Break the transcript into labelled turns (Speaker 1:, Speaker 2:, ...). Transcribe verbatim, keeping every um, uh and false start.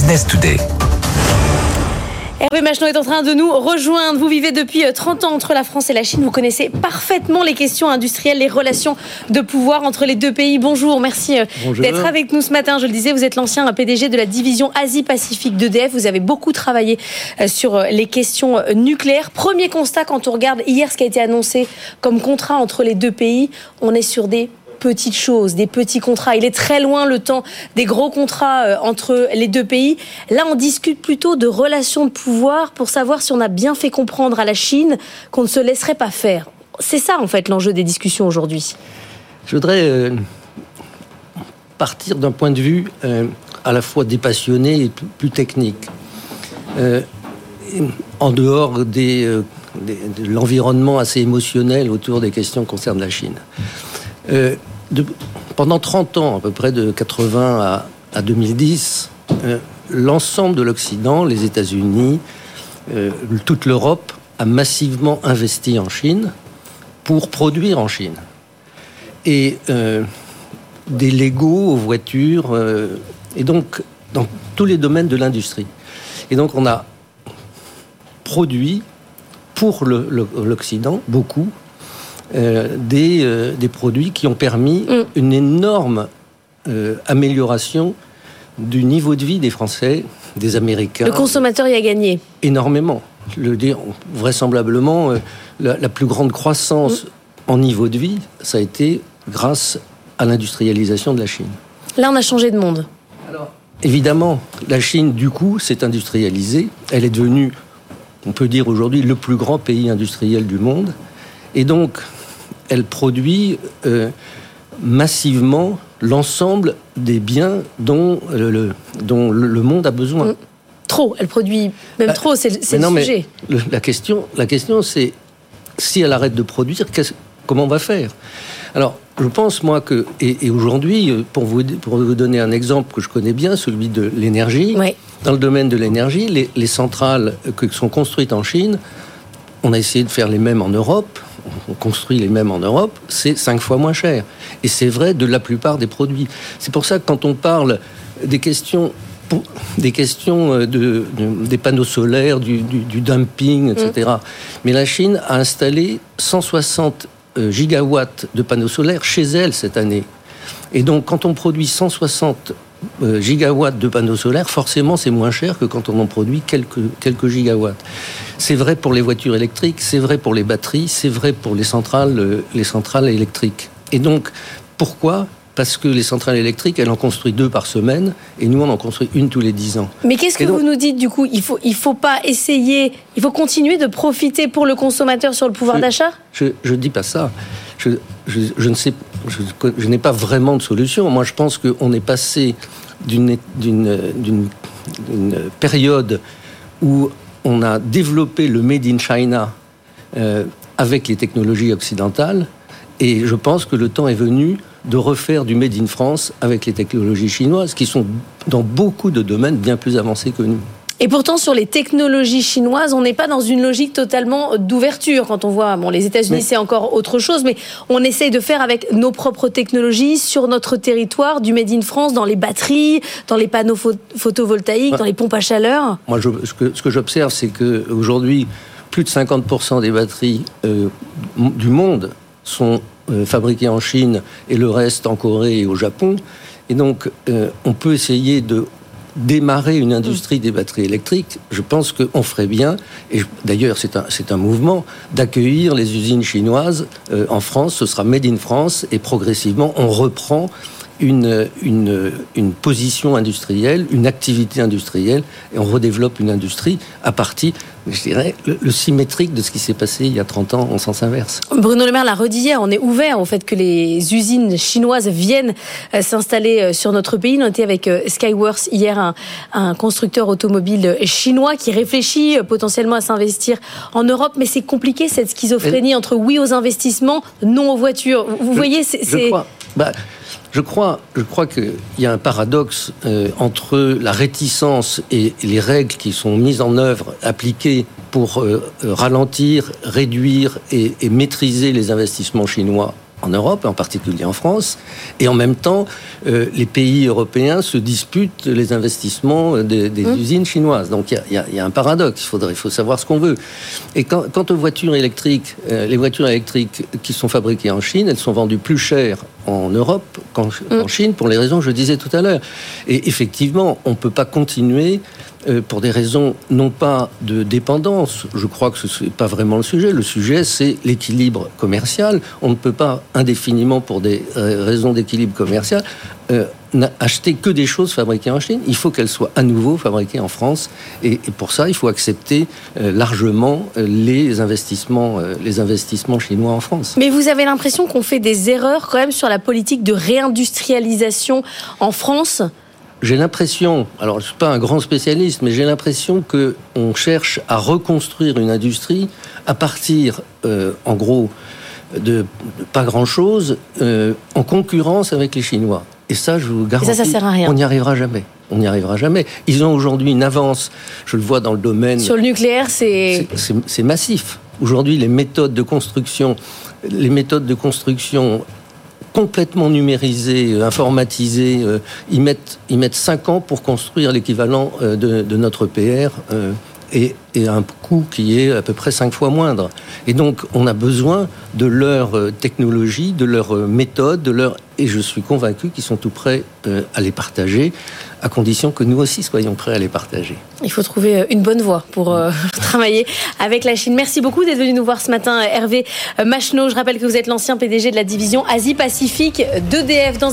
Speaker 1: Business Today.
Speaker 2: Hervé Machenon est en train de nous rejoindre. Vous vivez depuis trente ans entre la France et la Chine. Vous connaissez parfaitement les questions industrielles, les relations de pouvoir entre les deux pays. Bonjour, merci Bonjour. d'être avec nous ce matin. Je le disais, vous êtes l'ancien P D G de la division Asie-Pacifique d'E D F. Vous avez beaucoup travaillé sur les questions nucléaires. Premier constat, quand on regarde hier ce qui a été annoncé comme contrat entre les deux pays, on est sur des petites choses, des petits contrats. Il est très loin le temps des gros contrats euh, entre les deux pays. Là, on discute plutôt de relations de pouvoir pour savoir si on a bien fait comprendre à la Chine qu'on ne se laisserait pas faire. C'est ça, en fait, l'enjeu des discussions aujourd'hui.
Speaker 3: Je voudrais euh, partir d'un point de vue euh, à la fois dépassionné et plus, plus technique. Euh, en dehors des, euh, des, de l'environnement assez émotionnel autour des questions concernant la Chine. Euh, de, pendant trente ans, à peu près de quatre-vingts à, à deux mille dix, euh, l'ensemble de l'Occident, les États-Unis, euh, toute l'Europe a massivement investi en Chine pour produire en Chine. Et euh, des Legos aux voitures, euh, et donc dans tous les domaines de l'industrie. Et donc on a produit pour le, le, l'Occident beaucoup Euh, des, euh, des produits qui ont permis mm. une énorme euh, amélioration du niveau de vie des Français, des Américains.
Speaker 2: Le consommateur y a gagné.
Speaker 3: Énormément. Le dire, vraisemblablement, euh, la, la plus grande croissance mm. en niveau de vie, ça a été grâce à l'industrialisation de la Chine.
Speaker 2: Là, on a changé de monde.
Speaker 3: Alors, évidemment, la Chine, du coup, s'est industrialisée. Elle est devenue, on peut dire aujourd'hui, le plus grand pays industriel du monde. Et donc, elle produit euh, massivement l'ensemble des biens dont le, le, dont le monde a besoin. Mmh.
Speaker 2: Trop, elle produit même bah, trop, c'est, c'est le sujet.
Speaker 3: Le, la, question, la question, c'est si elle arrête de produire, comment on va faire ? Alors, je pense, moi, que... Et, et aujourd'hui, pour vous, pour vous donner un exemple que je connais bien, celui de l'énergie,
Speaker 2: oui.
Speaker 3: Dans le domaine de l'énergie, les, les centrales qui sont construites en Chine, on a essayé de faire les mêmes en Europe, on construit les mêmes en Europe, c'est cinq fois moins cher. Et c'est vrai de la plupart des produits. C'est pour ça que quand on parle des questions, des, questions de, de, des panneaux solaires, du, du, du dumping, et cetera. Mmh. Mais la Chine a installé cent soixante gigawatts de panneaux solaires chez elle cette année. Et donc, quand on produit cent soixante gigawatts de panneaux solaires, forcément, c'est moins cher que quand on en produit quelques, quelques gigawatts. C'est vrai pour les voitures électriques, c'est vrai pour les batteries, c'est vrai pour les centrales, les centrales électriques. Et donc, pourquoi ? Parce que les centrales électriques, elles en construisent deux par semaine, et nous, on en construit une tous les dix ans.
Speaker 2: Mais qu'est-ce que donc, vous nous dites, du coup ? Il faut, il faut pas essayer, il faut continuer de profiter pour le consommateur sur le pouvoir
Speaker 3: je,
Speaker 2: d'achat ?
Speaker 3: Je ne dis pas ça. Je, je, je ne sais, je, je n'ai pas vraiment de solution. Moi, je pense qu'on est passé d'une, d'une, d'une, d'une période où on a développé le Made in China euh, avec les technologies occidentales, et je pense que le temps est venu de refaire du Made in France avec les technologies chinoises, qui sont dans beaucoup de domaines bien plus avancés que nous.
Speaker 2: Et pourtant, sur les technologies chinoises, on n'est pas dans une logique totalement d'ouverture. Quand on voit, bon, les États-Unis, mais... c'est encore autre chose, mais on essaye de faire avec nos propres technologies sur notre territoire, du Made in France, dans les batteries, dans les panneaux pho- photovoltaïques, ouais. dans les pompes à chaleur.
Speaker 3: Moi, je, ce, que, ce que j'observe, c'est qu'aujourd'hui, plus de cinquante pour cent des batteries euh, du monde sont euh, fabriquées en Chine et le reste en Corée et au Japon. Et donc, euh, on peut essayer de démarrer une industrie des batteries électriques. Je pense qu'on ferait bien, et d'ailleurs c'est un, c'est un mouvement, d'accueillir les usines chinoises euh, en France. Ce sera Made in France, et progressivement on reprend une, une, une position industrielle, une activité industrielle, et on redéveloppe une industrie à partir, je dirais, le, le symétrique de ce qui s'est passé il y a trente ans en sens inverse.
Speaker 2: Bruno Le Maire l'a redit hier, on est ouvert au fait que les usines chinoises viennent euh, s'installer euh, sur notre pays. On était avec euh, Skyworth hier, un, un constructeur automobile chinois qui réfléchit euh, potentiellement à s'investir en Europe, mais c'est compliqué cette schizophrénie et... entre oui aux investissements, non aux voitures. Vous, vous je, voyez, c'est...
Speaker 3: Je
Speaker 2: c'est...
Speaker 3: crois... Bah... Je crois, je crois qu'il y a un paradoxe euh, entre la réticence et les règles qui sont mises en œuvre, appliquées pour euh, ralentir, réduire et, et maîtriser les investissements chinois en Europe, en particulier en France, et en même temps, euh, les pays européens se disputent les investissements des, des mmh. usines chinoises. Donc il y, y, y a un paradoxe, il, faudrait, il faut savoir ce qu'on veut. Et quand, quant aux voitures électriques, euh, les voitures électriques qui sont fabriquées en Chine, elles sont vendues plus cher en Europe qu'en, mmh. qu'en Chine, pour les raisons que je disais tout à l'heure. Et effectivement, on ne peut pas continuer euh, pour des raisons non pas de dépendance, je crois que ce n'est pas vraiment le sujet, le sujet c'est l'équilibre commercial. On ne peut pas indéfiniment, pour des euh, raisons d'équilibre commercial, euh, acheter que des choses fabriquées en Chine. Il faut qu'elles soient à nouveau fabriquées en France, et, et pour ça il faut accepter euh, largement euh, les investissements, euh, les investissements chinois en France.
Speaker 2: Mais vous avez l'impression qu'on fait des erreurs quand même sur la politique de réindustrialisation en France ?
Speaker 3: J'ai l'impression, alors je ne suis pas un grand spécialiste, mais j'ai l'impression qu'on cherche à reconstruire une industrie à partir, euh, en gros, de, de pas grand-chose, euh, en concurrence avec les Chinois. Et ça, je vous garantis,
Speaker 2: ça, ça sert à rien.
Speaker 3: On n'y arrivera jamais. On n'y arrivera jamais. Ils ont aujourd'hui une avance, je le vois dans le domaine...
Speaker 2: Sur le nucléaire, c'est...
Speaker 3: C'est, c'est, c'est massif. Aujourd'hui, les méthodes de construction, les méthodes de construction complètement numérisés, informatisés. Euh, ils mettent, ils mettent cinq ans pour construire l'équivalent euh, de, de notre P R euh, et, et à un coût qui est à peu près cinq fois moindre. Et donc, on a besoin de leur euh, technologie, de leur euh, méthode, de leur... et je suis convaincu qu'ils sont tout prêts euh, à les partager, à condition que nous aussi soyons prêts à les partager.
Speaker 2: Il faut trouver une bonne voie pour euh, travailler avec la Chine. Merci beaucoup d'être venu nous voir ce matin, Hervé Machenaud. Je rappelle que vous êtes l'ancien P D G de la division Asie-Pacifique d'E D F. Dans